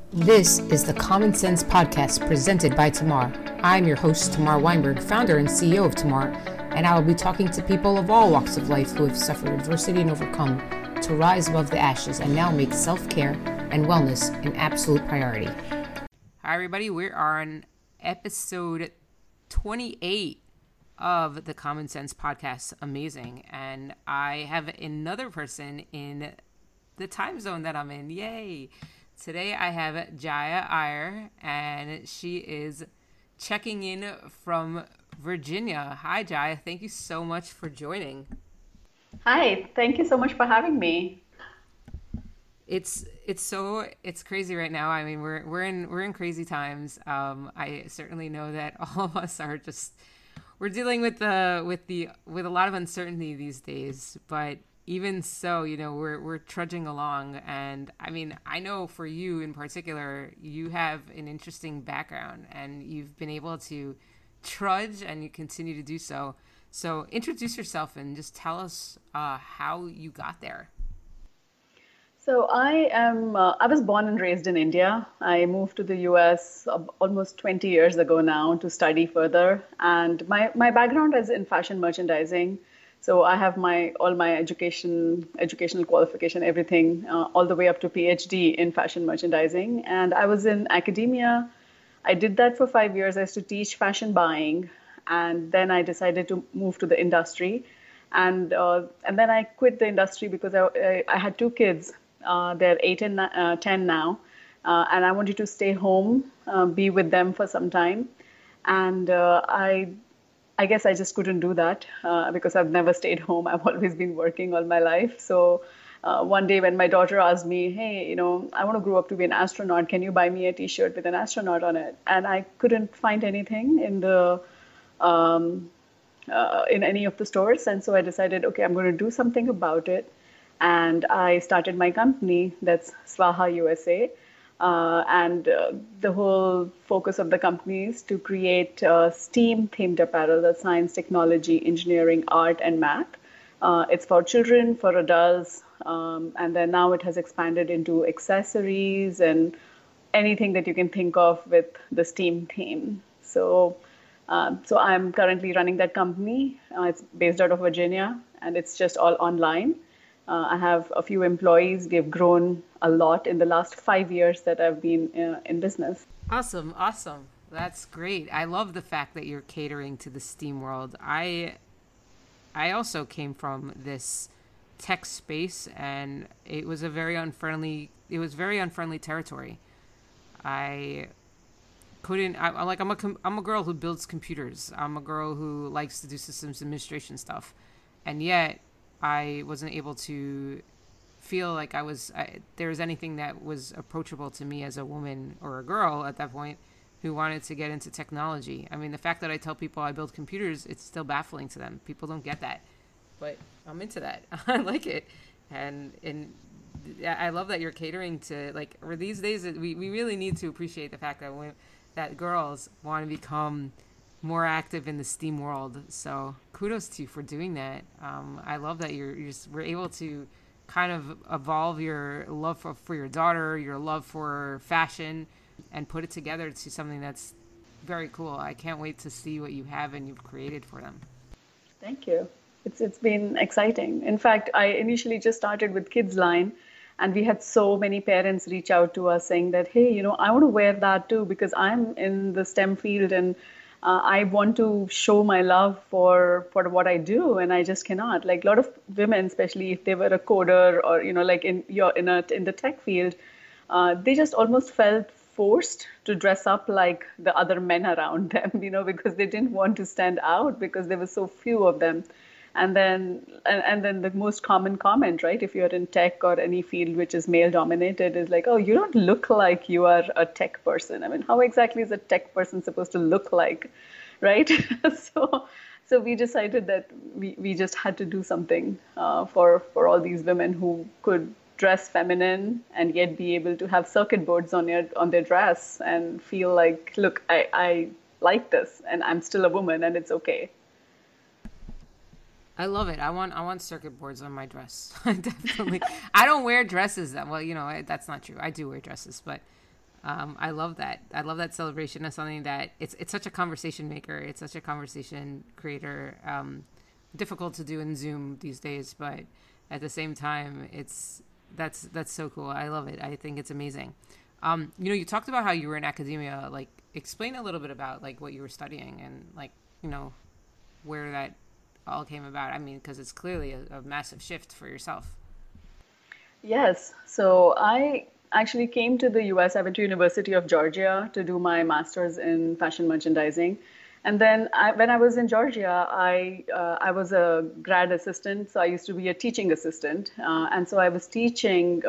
This is the Common Sense Podcast presented by Tamar. I'm your host, Tamar Weinberg, founder and CEO of Tamar, and I will be talking to people of all walks of life who have suffered adversity and overcome to rise above the ashes and now make self-care and wellness an absolute priority. Hi, everybody. We are on episode 28 of the Common Sense Podcast. Amazing. And I have another person in the time zone that I'm in. Yay. Today I have Jaya Iyer, and she is checking in from Virginia. Hi, Jaya. Thank you so much for joining. Hi, thank you so much for having me. It's crazy right now. I mean, we're in crazy times. I certainly know that all of us are just we're dealing with a lot of uncertainty these days, but even so, we're trudging along. And I mean, I know for you in particular, you have an interesting background and you've been able to trudge and you continue to do so. So introduce yourself and just tell us how you got there. I was born and raised in India. I moved to the US almost 20 years ago now to study further. And my background is in fashion merchandising. So I have all my educational qualification, everything, all the way up to PhD in fashion merchandising. And I was in academia. I did that for 5 years. I used to teach fashion buying. And then I decided to move to the industry. And then I quit the industry because I had two kids. They're 8 and 10 now. And I wanted to stay home, be with them for some time. And I guess I just couldn't do that because I've never stayed home. I've always been working all my life. So one day when my daughter asked me, hey, I want to grow up to be an astronaut. Can you buy me a T-shirt with an astronaut on it? And I couldn't find anything um, in any of the stores. And so I decided, okay, I'm going to do something about it. And I started my company, that's Swaha USA. And the whole focus of the company is to create STEAM-themed apparel, that's science, technology, engineering, art, and math. It's for children, for adults, and then now it has expanded into accessories and anything that you can think of with the STEAM theme. So I'm currently running that company. It's based out of Virginia, and it's just all online. I have a few employees. We've grown a lot in the last 5 years that I've been in business. Awesome. Awesome. That's great. I love the fact that you're catering to the STEAM world. I also came from this tech space, and it was very unfriendly territory. I couldn't I like I'm a girl who builds computers. I'm a girl who likes to do systems administration stuff. And yet I wasn't able to feel like there was anything that was approachable to me as a woman or a girl at that point who wanted to get into technology. I mean, the fact that I tell people I build computers, it's still baffling to them. People don't get that, but I'm into that. I like it, and I love that you're catering to or these days we really need to appreciate the fact that that girls want to become more active in the STEAM world. So kudos to you for doing that. I love that we're able to kind of evolve your love for your daughter, your love for fashion, and put it together to something that's very cool. I can't wait to see what you have and you've created for them. Thank you. It's been exciting. In fact, I initially just started with Kids Line, and we had so many parents reach out to us saying that, hey, I want to wear that too because I'm in the STEM field and I want to show my love for what I do, and I just cannot. Like a lot of women, especially if they were a coder or like in the tech field, they just almost felt forced to dress up like the other men around them, because they didn't want to stand out because there were so few of them. And then the most common comment, right, if you're in tech or any field which is male dominated, is like, oh, you don't look like you are a tech person. I mean, how exactly is a tech person supposed to look like, right? so so we decided that we just had to do something for all these women who could dress feminine and yet be able to have circuit boards on their dress and feel like, look, I like this and I'm still a woman and it's okay. I love it. I want circuit boards on my dress. Definitely. I don't wear dresses that well. That's not true. I do wear dresses, but I love that. I love that celebration of something that it's such a conversation maker. It's such a conversation creator. Difficult to do in Zoom these days, but at the same time, that's so cool. I love it. I think it's amazing. You talked about how you were in academia. Like, explain a little bit about like what you were studying and like where that all came about. I mean, because it's clearly a massive shift for yourself. Yes. So I actually came to the US. I went to University of Georgia to do my master's in fashion merchandising. And then when I was in Georgia, I was a grad assistant. So I used to be a teaching assistant. And so I was teaching,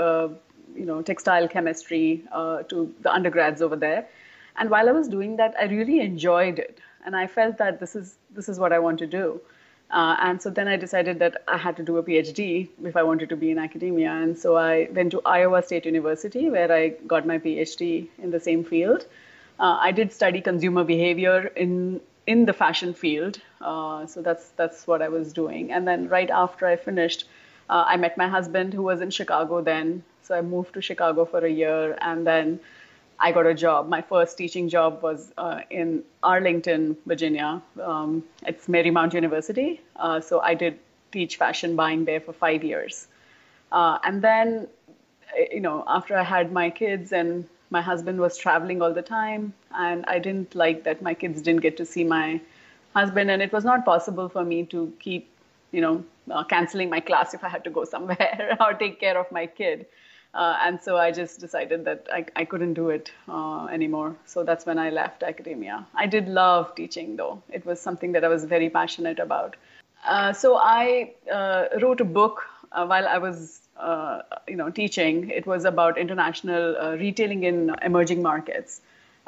textile chemistry to the undergrads over there. And while I was doing that, I really enjoyed it. And I felt that this is what I want to do. And so then I decided that I had to do a PhD if I wanted to be in academia. And so I went to Iowa State University, where I got my PhD in the same field. I did study consumer behavior in the fashion field. So that's what I was doing. And then right after I finished, I met my husband, who was in Chicago then. So I moved to Chicago for a year, and then I got a job. My first teaching job was in Arlington, Virginia. It's Marymount University. So I did teach fashion buying there for 5 years. And then, after I had my kids and my husband was traveling all the time, and I didn't like that my kids didn't get to see my husband, and it was not possible for me to keep, canceling my class if I had to go somewhere or take care of my kid. And so I just decided that I couldn't do it anymore. So that's when I left academia. I did love teaching, though. It was something that I was very passionate about. So I wrote a book while I was, teaching. It was about international retailing in emerging markets.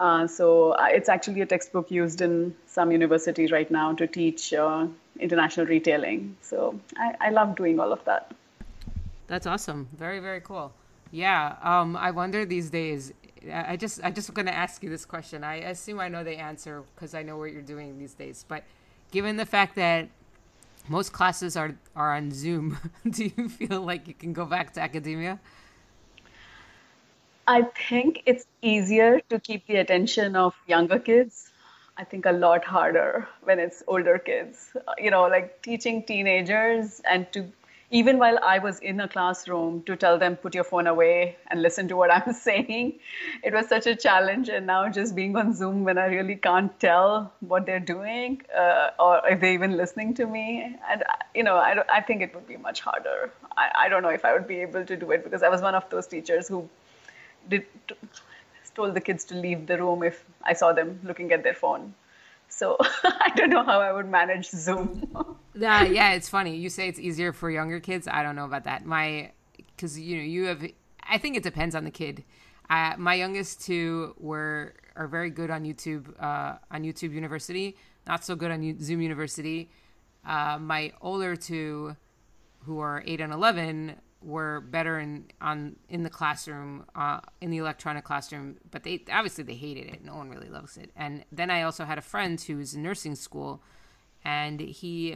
It's actually a textbook used in some universities right now to teach international retailing. So I love doing all of that. That's awesome. Very, very cool. Yeah. I wonder these days. I just going to ask you this question. I assume I know the answer because I know what you're doing these days. But given the fact that most classes are on Zoom, do you feel like you can go back to academia? I think it's easier to keep the attention of younger kids. I think a lot harder when it's older kids. Like teaching teenagers and to even while I was in a classroom to tell them put your phone away and listen to what I'm saying, it was such a challenge. And now just being on Zoom when I really can't tell what they're doing or if they're even listening to me, and I think it would be much harder. I don't know if I would be able to do it because I was one of those teachers who did told the kids to leave the room if I saw them looking at their phone. So I don't know how I would manage Zoom. Yeah, it's funny. You say it's easier for younger kids. I don't know about that. Because you have. I think it depends on the kid. My youngest two are very good on YouTube University. Not so good on Zoom University. My older two, who are 8 and 11, were better in the classroom, in the electronic classroom, but they obviously they hated it. No one really loves it. And then I also had a friend who's in nursing school, and he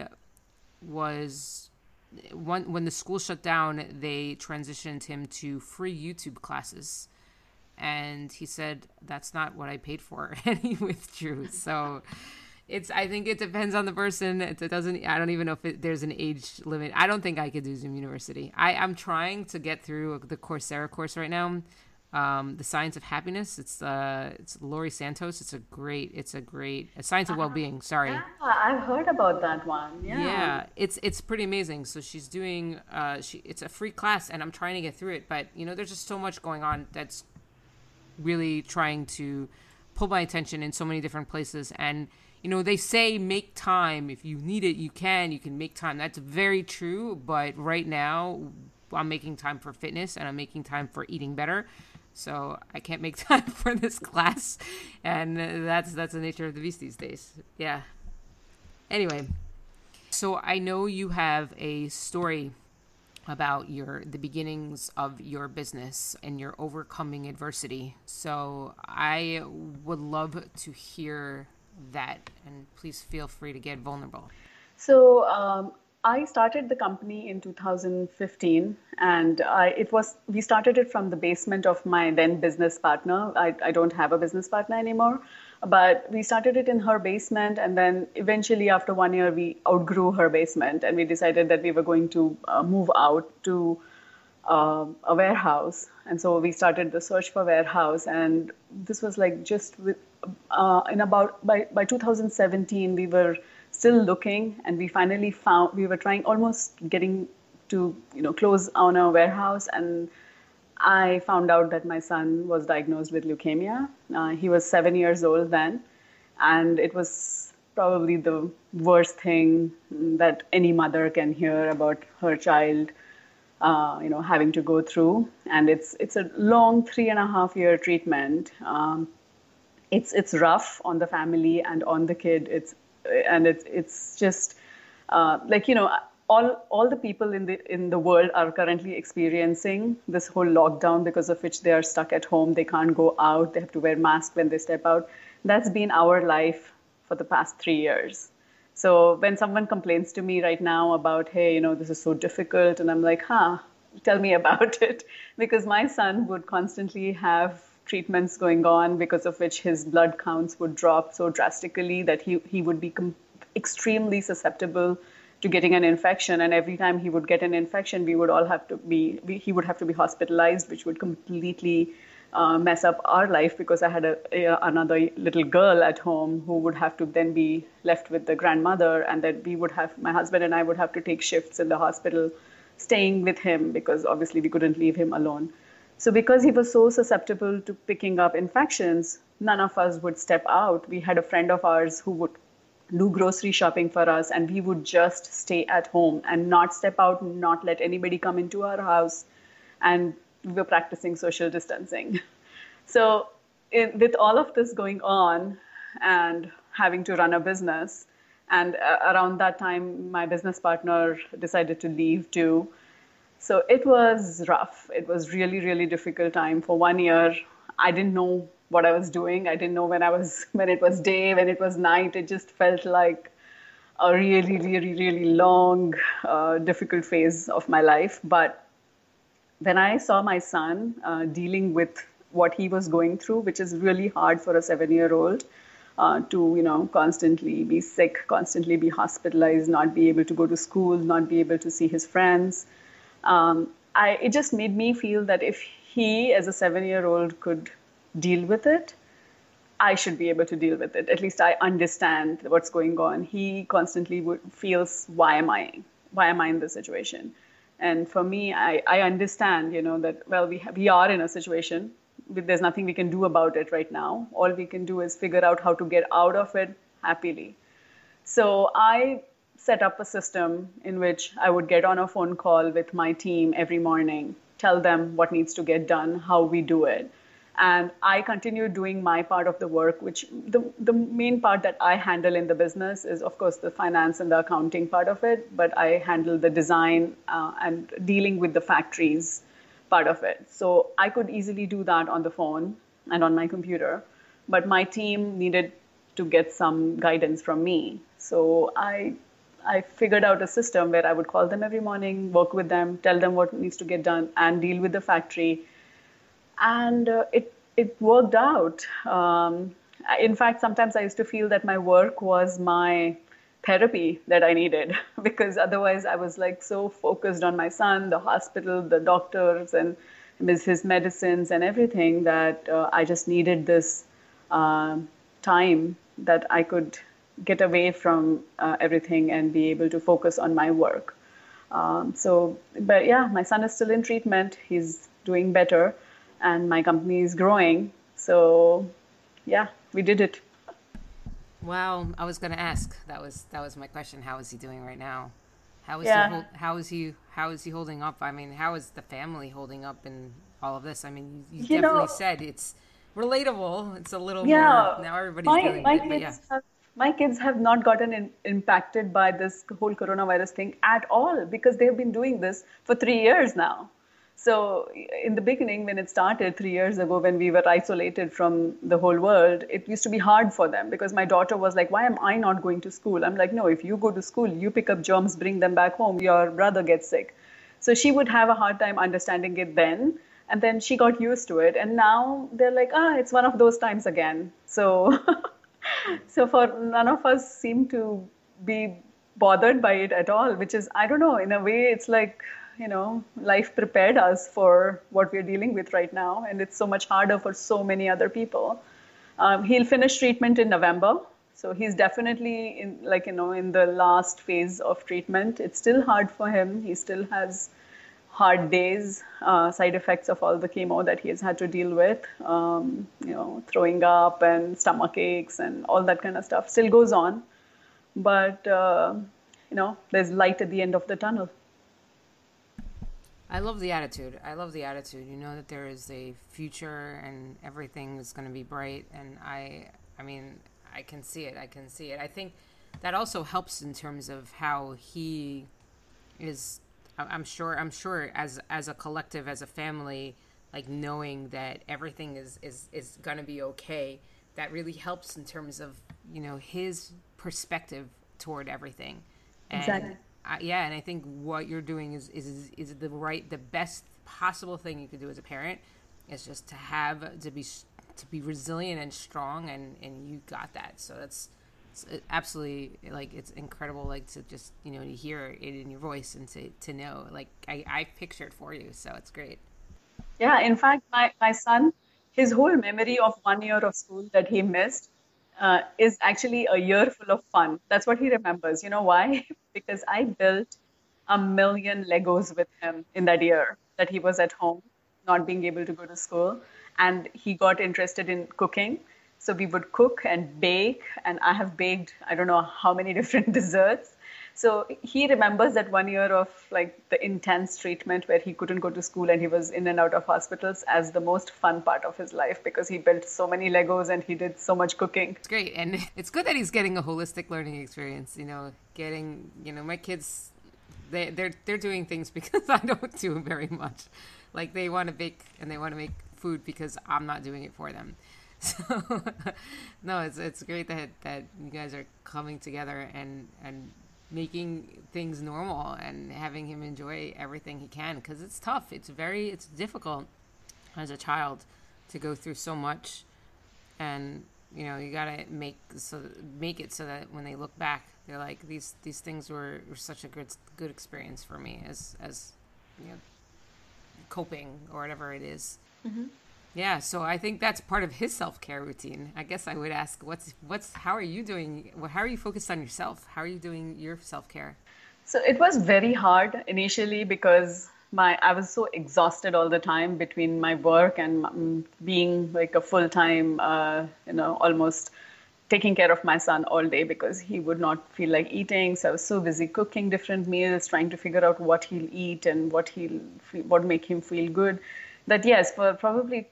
was when the school shut down, they transitioned him to free YouTube classes. And he said, that's not what I paid for. And he withdrew. So I think it depends on the person. It doesn't, I don't even know if there's an age limit. I don't think I could do Zoom University. I'm trying to get through the Coursera course right now. The Science of Happiness. It's Laurie Santos. It's a Science of Well-being. Sorry. Yeah, I've heard about that one. Yeah. Yeah, it's pretty amazing. So she's doing it's a free class, and I'm trying to get through it. But there's just so much going on that's really trying to pull my attention in so many different places. And they say make time if you need it. You can make time. That's very true. But right now, I'm making time for fitness and I'm making time for eating better. So I can't make time for this class, and that's the nature of the beast these days. Yeah. Anyway, so I know you have a story about the beginnings of your business and your overcoming adversity. So I would love to hear that, and please feel free to get vulnerable. So I started the company in 2015, and we started it from the basement of my then business partner. I don't have a business partner anymore, but we started it in her basement, and then eventually after 1 year we outgrew her basement, and we decided that we were going to move out to a warehouse. And so we started the search for warehouse, and this was like just with in about by 2017 we were still looking, and we finally found, we were trying, almost getting to close on a warehouse, and I found out that my son was diagnosed with leukemia. He was 7 years old then, and it was probably the worst thing that any mother can hear about her child, having to go through. And it's a long 3.5 year treatment. It's rough on the family and on the kid. It's just like all the people in the world are currently experiencing this whole lockdown, because of which they are stuck at home. They can't go out. They have to wear masks when they step out. That's been our life for the past 3 years. So when someone complains to me right now about, hey, this is so difficult, and I'm like, tell me about it. Because my son would constantly have treatments going on, because of which his blood counts would drop so drastically that he would be extremely susceptible to getting an infection. And every time he would get an infection, he would have to be hospitalized, which would completely mess up our life, because I had another little girl at home who would have to then be left with the grandmother, and that my husband and I would have to take shifts in the hospital, staying with him, because obviously we couldn't leave him alone. So because he was so susceptible to picking up infections, none of us would step out. We had a friend of ours who would do grocery shopping for us, and we would just stay at home and not step out, not let anybody come into our house. And we were practicing social distancing. So with all of this going on and having to run a business, and around that time, my business partner decided to leave too. So it was rough. It was really, really difficult time. For 1 year, I didn't know what I was doing. I didn't know when it was day, when it was night. It just felt like a really, really, really long, difficult phase of my life. But when I saw my son dealing with what he was going through, which is really hard for a 7-year-old, to constantly be sick, constantly be hospitalized, not be able to go to school, not be able to see his friends. It just made me feel that if he, as a 7-year-old, could deal with it, I should be able to deal with it. At least I understand what's going on. He constantly feels, why am I in this situation? And for me, I understand, that, well, we are in a situation. There's nothing we can do about it right now. All we can do is figure out how to get out of it happily. So I set up a system in which I would get on a phone call with my team every morning, tell them what needs to get done, how we do it. And I continue doing my part of the work, which the main part that I handle in the business is, of course, the finance and the accounting part of it. But I handle the design and dealing with the factories part of it. So I could easily do that on the phone and on my computer. But my team needed to get some guidance from me. So I figured out a system where I would call them every morning, work with them, tell them what needs to get done, and deal with the factory. And it worked out. In fact, sometimes I used to feel that my work was my therapy that I needed, because otherwise I was like so focused on my son, the hospital, the doctors, and his medicines and everything, that I just needed this time that I could get away from everything and be able to focus on my work. But yeah, my son is still in treatment. He's doing better. And my company is growing. So yeah, we did it. Wow, I was going to ask. That was my question. How is he doing right now? Yeah. How is he holding up? I mean, how is the family holding up in all of this? I mean, you You definitely know, said it's relatable. It's a little more yeah, now everybody's my dealing with my it, but yeah. kids have my kids have not gotten impacted by this whole coronavirus thing at all, because they've been doing this for 3 years now. So in the beginning, when it started 3 years ago, when we were isolated from the whole world, it used to be hard for them because my daughter was like, "Why am I not going to school?" I'm like, "No, if you go to school, you pick up germs, bring them back home, your brother gets sick." So she would have a hard time understanding it then. And then she got used to it. And now they're like, it's one of those times again. So, so for none of us seem to be bothered by it at all, which is, I don't know, in a way, it's like, life prepared us for what we're dealing with right now. And it's so much harder for so many other people. He'll finish treatment in November. So he's definitely in, like, in the last phase of treatment. It's still hard for him. He still has hard days, side effects of all the chemo that he has had to deal with, throwing up and stomach aches and all that kind of stuff still goes on. But, there's light at the end of the tunnel. I love the attitude. I love the attitude. You know that there is a future and everything is going to be bright. And I mean, I can see it. I can see it. I think that also helps in terms of how he is. I'm sure as a collective, as a family, like knowing that everything is going to be okay. That really helps in terms of his perspective toward everything, and Exactly. yeah, and I think what you're doing is the best possible thing you could do as a parent is just to be resilient and strong, and you got that. So that's it's absolutely like it's incredible, like to just to hear it in your voice and to know like I picture it for you, so it's great. Yeah, in fact, my son, his whole memory of 1 year of school that he missed is actually a year full of fun. That's what he remembers. You know why? Because I built a million Legos with him in that year that he was at home, not being able to go to school. And he got interested in cooking. So we would cook and bake, and I have baked, I don't know how many different desserts. So he remembers that 1 year of like the intense treatment where he couldn't go to school and he was in and out of hospitals as the most fun part of his life because he built so many Legos and he did so much cooking. It's great, and it's good that he's getting a holistic learning experience. Getting my kids, they're doing things because I don't do very much. Like they want to bake and they want to make food because I'm not doing it for them. So no, it's great that you guys are coming together and making things normal and having him enjoy everything he can because it's tough. It's difficult as a child to go through so much, and you gotta make it so that when they look back they're like these things were such a good experience for me as you know coping or whatever it is. Yeah, so I think that's part of his self-care routine. I guess I would ask what's how are you doing, how are you focused on yourself, how are you doing your self-care? So it was very hard initially because my I was so exhausted all the time between my work and being like a full-time, almost taking care of my son all day because he would not feel like eating. So I was so busy cooking different meals, trying to figure out what he'll eat and what make him feel good. That yes, for probably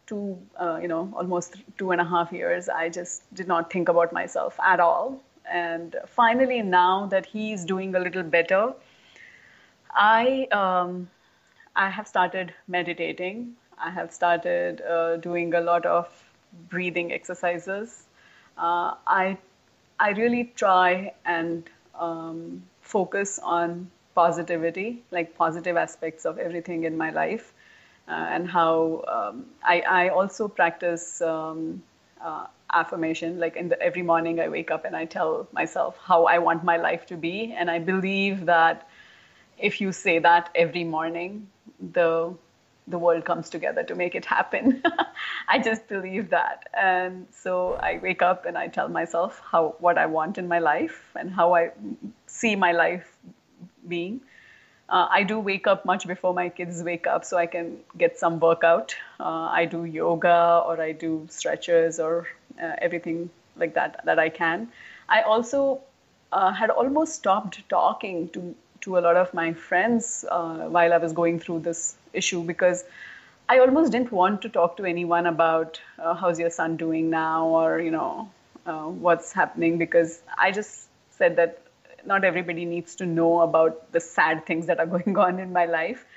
almost 2.5 years, I just did not think about myself at all. And finally, now that he's doing a little better, I I have started meditating. I have started doing a lot of breathing exercises. I really try and focus on positivity, like positive aspects of everything in my life, and how I also practice affirmation. Like every morning, I wake up and I tell myself how I want my life to be, and I believe that if you say that every morning, the world comes together to make it happen. I just believe that. And so I wake up and I tell myself how what I want in my life and how I see my life being. I do wake up much before my kids wake up so I can get some workout. I do yoga or I do stretches or everything like that I can. I also had almost stopped talking to a lot of my friends while I was going through this issue because I almost didn't want to talk to anyone about how's your son doing now or what's happening because I just said that not everybody needs to know about the sad things that are going on in my life.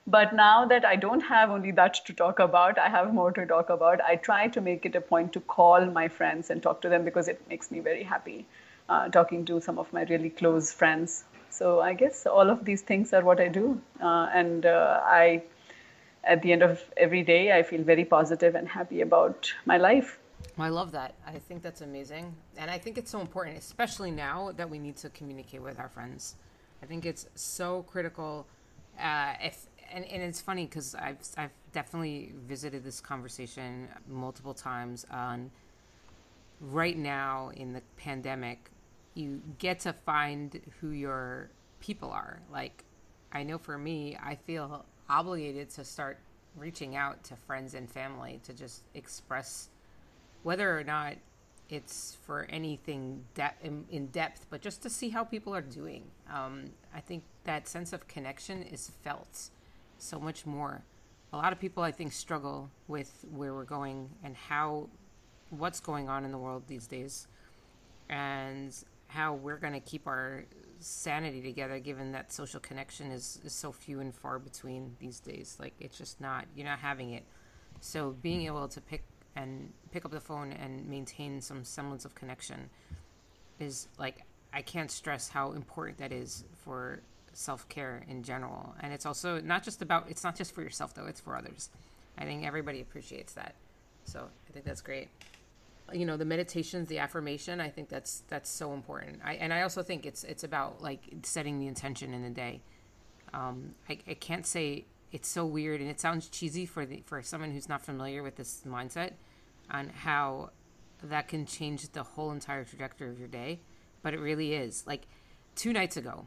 But now that I don't have only that to talk about, I have more to talk about. I try to make it a point to call my friends and talk to them because it makes me very happy talking to some of my really close friends. So I guess all of these things are what I do. And at the end of every day, I feel very positive and happy about my life. I love that. I think that's amazing. And I think it's so important, especially now that we need to communicate with our friends. I think it's so critical. If and it's funny because I've definitely visited this conversation multiple times on right now in the pandemic, you get to find who your people are. Like, I know for me, I feel obligated to start reaching out to friends and family to just express whether or not it's for anything in depth, but just to see how people are doing. I think that sense of connection is felt so much more. A lot of people, I think, struggle with where we're going and what's going on in the world these days, and how we're going to keep our sanity together given that social connection is so few and far between these days. Like, it's just not, you're not having it. So being able to pick up the phone and maintain some semblance of connection is like, I can't stress how important that is for self-care in general. And it's also not just about, it's not just for yourself though, it's for others. I think everybody appreciates that. So I think that's great. You know, the meditations, the affirmation, I think that's so important. I also think it's about like setting the intention in the day. I can't say, it's so weird and it sounds cheesy for someone who's not familiar with this mindset on how that can change the whole entire trajectory of your day, but it really is. Like 2 nights ago,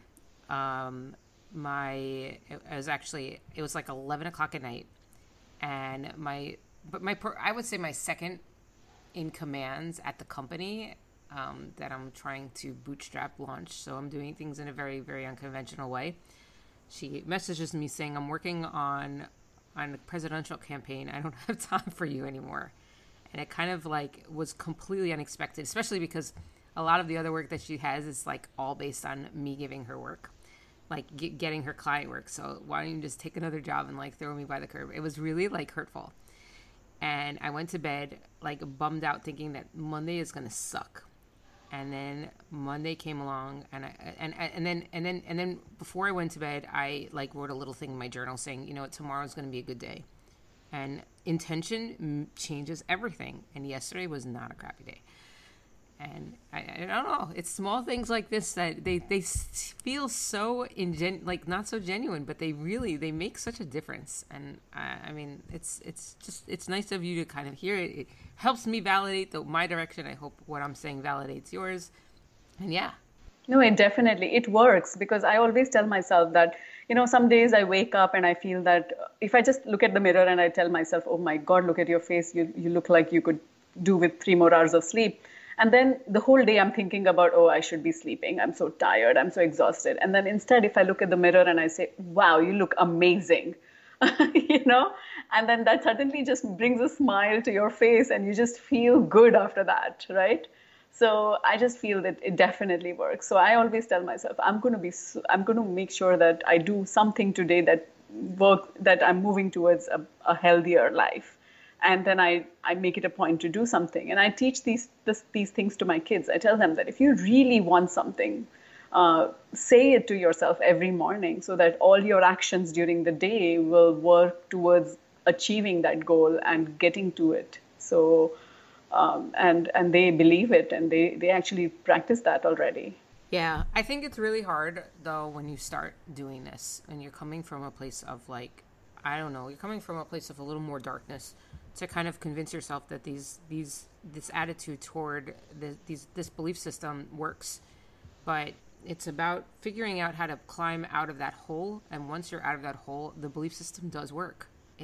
it was like 11 o'clock at night, and I would say my second in commands at the company that I'm trying to bootstrap launch. So I'm doing things in a very, very unconventional way. She messages me saying, I'm working on a presidential campaign. I don't have time for you anymore. And it kind of like was completely unexpected, especially because a lot of the other work that she has is like all based on me giving her work, like getting her client work. So why don't you just take another job and like throw me by the curb? It was really like hurtful. And I went to bed like bummed out, thinking that Monday is gonna suck. And then Monday came along, and then before I went to bed, I like wrote a little thing in my journal saying, you know what, tomorrow's gonna be a good day, and intention changes everything. And yesterday was not a crappy day. And I don't know. It's small things like this that they feel so like not so genuine, but they make such a difference. And I mean, it's nice of you to kind of hear it. It helps me validate my direction. I hope what I'm saying validates yours. And yeah. No, it works because I always tell myself that, some days I wake up and I feel that if I just look at the mirror and I tell myself, oh my God, look at your face, you look like you could do with 3 more hours of sleep. And then the whole day I'm thinking about, oh, I should be sleeping. I'm so tired. I'm so exhausted. And then instead, if I look at the mirror and I say, wow, you look amazing, you know, and then that suddenly just brings a smile to your face and you just feel good after that, right? So I just feel that it definitely works. So I always tell myself, I'm going to make sure that I do something today that I'm moving towards a healthier life. And then I make it a point to do something. And I teach these things to my kids. I tell them that if you really want something, say it to yourself every morning so that all your actions during the day will work towards achieving that goal and getting to it. So, and they believe it and they actually practice that already. Yeah, I think it's really hard though when you start doing this and you're coming from a place of like, I don't know, you're coming from a place of a little more darkness to kind of convince yourself that this attitude toward this belief system works. But it's about figuring out how to climb out of that hole, and once you're out of that hole, the belief system does work.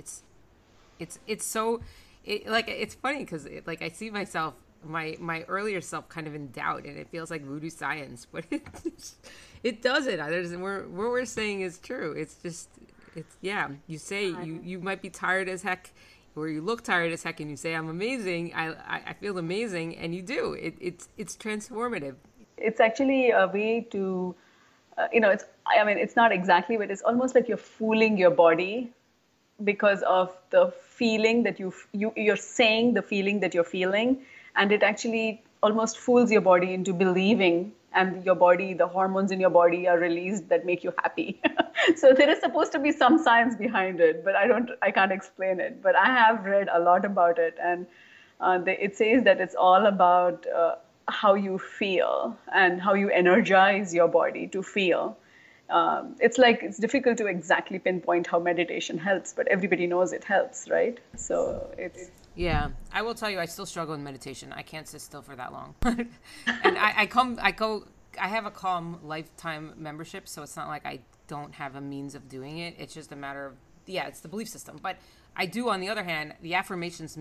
It's funny because like I see myself, my earlier self kind of in doubt, and it feels like voodoo science, but it doesn't. What we're saying is true. It's yeah. You say you might be tired as heck, or you look tired as heck, and you say I'm amazing. I feel amazing, and you do. It's transformative. It's actually a way to I mean, it's not exactly, but it's almost like you're fooling your body because of the feeling that you're saying the feeling that you're feeling, and it actually almost fools your body into believing, and your body, the hormones in your body are released that make you happy. So there is supposed to be some science behind it, but I can't explain it. But I have read a lot about it, and it says that it's all about how you feel and how you energize your body to feel. It's like it's difficult to exactly pinpoint how meditation helps, but everybody knows it helps, right? So it's Yeah, I will tell you, I still struggle in meditation. I can't sit still for that long. And I have a Calm lifetime membership, so it's not like I don't have a means of doing it. It's just a matter of, yeah, it's the belief system. But I do, on the other hand, the affirmations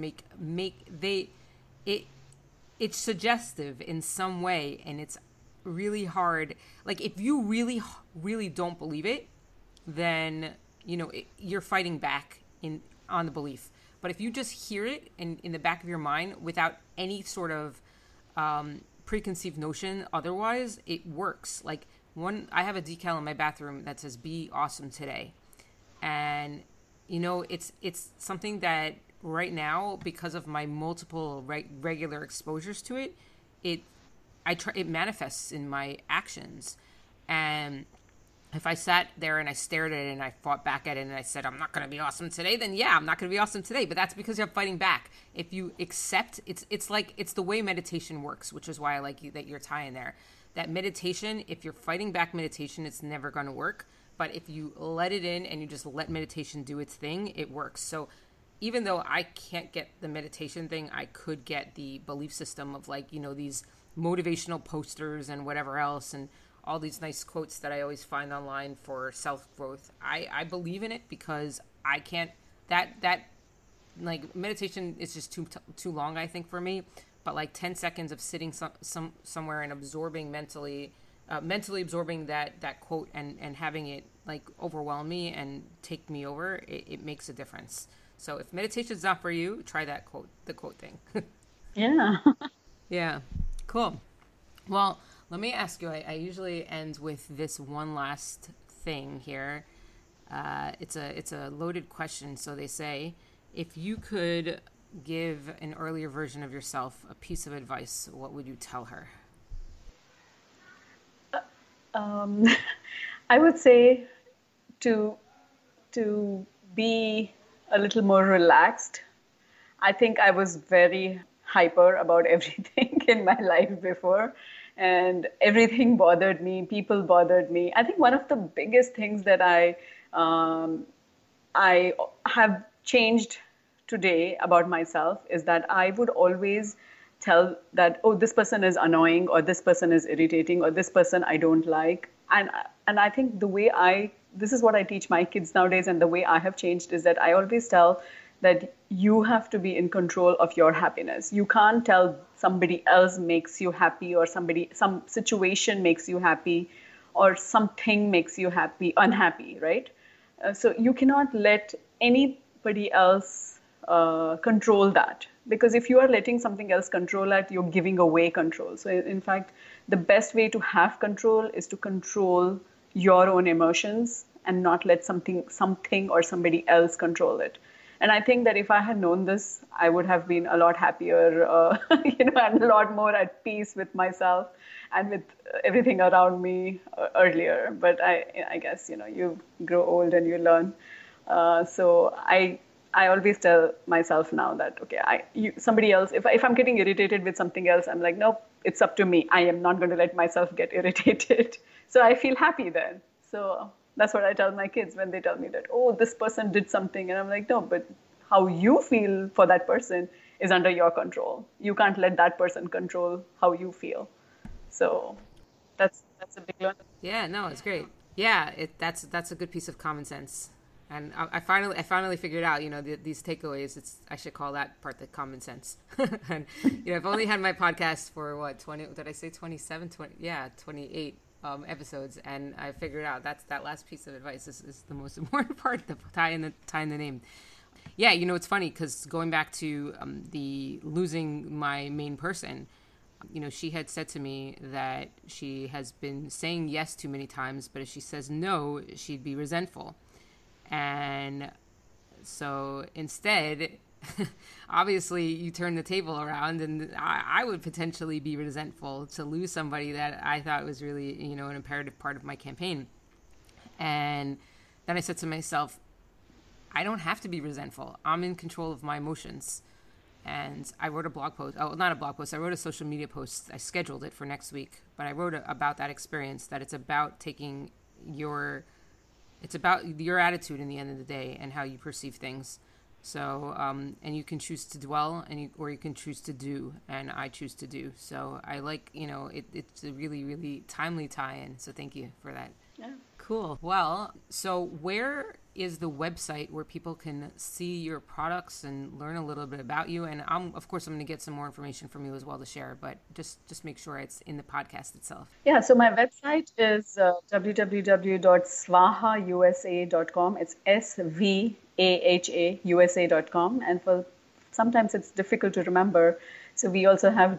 it, it's suggestive in some way, and it's really hard. Like, if you really, really don't believe it, then you're fighting back on the belief. But if you just hear it in the back of your mind without any sort of preconceived notion, otherwise it works. Like, I have a decal in my bathroom that says "Be awesome today," and it's something that right now, because of my multiple regular exposures to it, it it manifests in my actions. And if I sat there and I stared at it and I fought back at it and I said, I'm not going to be awesome today, then yeah, I'm not going to be awesome today. But that's because you're fighting back. If you accept, it's the way meditation works, which is why I like that you're tying there. That meditation, if you're fighting back meditation, it's never going to work. But if you let it in and you just let meditation do its thing, it works. So even though I can't get the meditation thing, I could get the belief system of, like, these motivational posters and whatever else, and all these nice quotes that I always find online for self-growth. I believe in it because I can't, that like, meditation is just too long, I think, for me. But like 10 seconds of sitting somewhere and absorbing mentally absorbing that quote and having it, like, overwhelm me and take me over, it makes a difference. So if meditation's not for you, try the quote thing. yeah. Yeah, cool. Well, let me ask you. I usually end with this one last thing here. It's a loaded question. So they say, if you could give an earlier version of yourself a piece of advice, what would you tell her? Um, I would say to to be a little more relaxed. I think I was very hyper about everything in my life before, and everything bothered me. People bothered me. I think one of the biggest things that um, I have changed today about myself is that I would always tell that, oh, this person is annoying, or this person is irritating, or this person I don't like. And I think this is what I teach my kids nowadays, and the way I have changed is that I always tell that you have to be in control of your happiness. You can't tell somebody else makes you happy, or some situation makes you happy, or something makes you unhappy, right? So you cannot let anybody else control that, because if you are letting something else control that, you're giving away control. So in fact, the best way to have control is to control your own emotions and not let something or somebody else control it. And I think that if I had known this, I would have been a lot happier, and a lot more at peace with myself and with everything around me earlier. But I guess, you grow old and you learn. So I always tell myself now that, okay, somebody else, if I'm getting irritated with something else, I'm like, nope, it's up to me. I am not going to let myself get irritated. So I feel happy then. So that's what I tell my kids when they tell me that, oh, this person did something. And I'm like, no, but how you feel for that person is under your control. You can't let that person control how you feel. So that's a big learn. Yeah, no, it's great. Yeah, that's a good piece of common sense. And I finally figured out, these takeaways. I should call that part the common sense. And I've only had my podcast for what, 20? Did I say 27? 20? Yeah, 28 episodes, and I figured out that last piece of advice is the most important part. The tying the name. Yeah, it's funny because going back to the losing my main person, She had said to me that she has been saying yes too many times, but if she says no, she'd be resentful. And so instead, obviously, you turn the table around, and I would potentially be resentful to lose somebody that I thought was really, an imperative part of my campaign. And then I said to myself, I don't have to be resentful. I'm in control of my emotions. And I wrote a blog post. Oh, not a blog post. I wrote a social media post. I scheduled it for next week. But I wrote about that experience, that it's about it's about your attitude in the end of the day and how you perceive things. So, and you can choose to dwell or you can choose to do. And I choose to do. So I like, it's a really, really timely tie-in. So thank you for that. Yeah. Cool. Well, so where is the website where people can see your products and learn a little bit about you? And of course, I'm going to get some more information from you as well to share, but just make sure it's in the podcast itself. Yeah, so my website is www.svahausa.com. It's SVAHAUSA.com. And sometimes it's difficult to remember. So we also have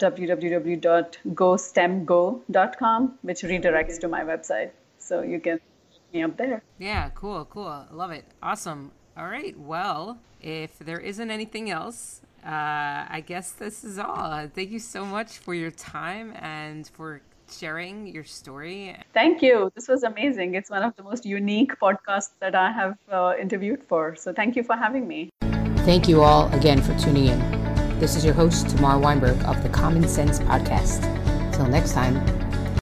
www.gostemgo.com, which redirects to my website. So you can hit me up there. Yeah, cool. I love it. Awesome. All right. Well, if there isn't anything else, I guess this is all. Thank you so much for your time and for sharing your story. Thank you. This was amazing. It's one of the most unique podcasts that I have interviewed for. So thank you for having me. Thank you all again for tuning in. This is your host, Tamar Weinberg of the Common Sense Podcast. Till next time.